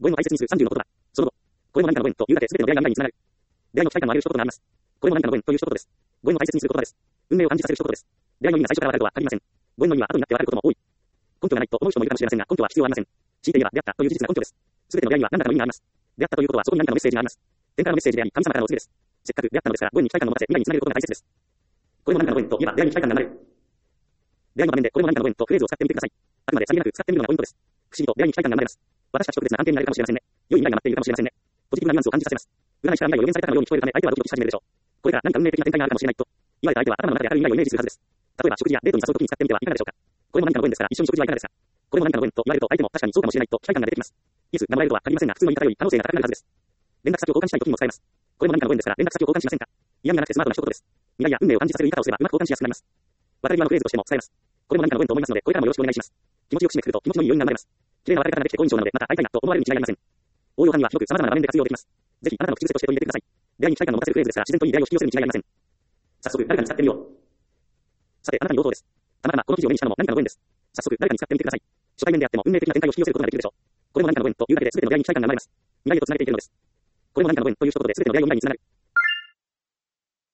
語彙の大切にする30の言葉。その後、これも何かの語彙というだけ全ての出会いが未来につながる。出会いの期待感のある一言となります。これも何かの語彙という一言です。語彙の大切にする言葉です。運命を感じさせる一言です。出会いの意味が最初からわかるとは限りません。語彙の意味は後になってわかることも多い。根拠がないと思う人もいるかもしれませんが、根拠は必要ありません。強いて言えば、出会ったという事実が根拠です。すべての出会いには何らかの意味があります。出会ったということはそこに何かのメッセージがあります。天からのメッセージであり、神様からのお告げです。せっかく出会ったのですから、語彙に期待感を持たせ、未来につなげることが大切です。これも何かの語彙といえば、出会いに期待感が生まれる。出会いの場面で、これも何かの語彙とフレーズを使ってみてください。あくまでさりげなく使ってみるのがポイントです。不思議と出会いに期待感が生まれます。私たちと特別な関係になれるかもしれませんね。良い未来が待っているかもしれませんね。ポジティブなニュアンスを感じさせます。占い師から未来を予言されたかのように聞こえるため、相手はドキドキし始めるでしょう。これから何か運命的な展開があるかもしれないと言われた相手は頭の中で明るい未来をイメージするはずです。例えば食事やデートに誘う時に使ってみてはいかがでしょうか。これも何かのご縁ですから、一緒に食事はいかがですか。これも何かのご縁と言われると相手も確かにそうかもしれないと期待感が出てきます。イエスがもらえるとは限りませんが、普通の言い方より可能性が高くなるはずです。連絡先を交換したい時にも使えます。これも何かのご縁ですから、連絡先を交換しませんか。嫌味がなくてスマートな一言です。未来や運命を感じさせる言い方をすればうまく交換しやすくなります。渡り際のフレーズとしても使えます。これも何かのご縁と思いますので、これからもよろしくお願いします。気持ちよく締めくくると気持ちのいい余韻が生まれます。綺麗な別れ方ができて好印象なので、また会いたいなと思われるに違いありません。応用感には広く様々な場面で活用できます。ぜひあなたの口癖として取り入れてください。出会いに期待感を持たせるフレーズですから、自然といい出会いを引き寄せるに違いありません。早速、誰かに使ってみよう。さて、あなたに応答です。たまたまこの記事を目にしたのも何かのご縁です。早速、誰かに使ってみてください。初対面であっても運命的な展開を引き寄せることができるでしょう。これも何かのご縁というだけで全ての出会いに期待感が生まれます。未来へと繋げていけるのです。これも何かのご縁という一言で全ての出会いを未来に繋がる。